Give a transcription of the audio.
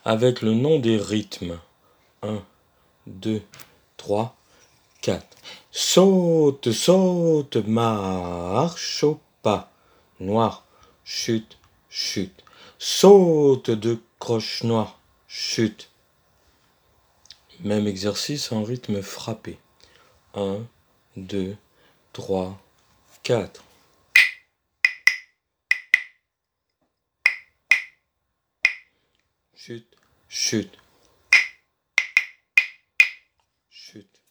avec le nom des rythmes. 1, 2, 3, 4. Saute, saute, marche au pas. Noir, chute, chute. Saute de croche noire, chute. Même exercice en rythme frappé. 1, 2, 3, 4. Chute, chute, chute.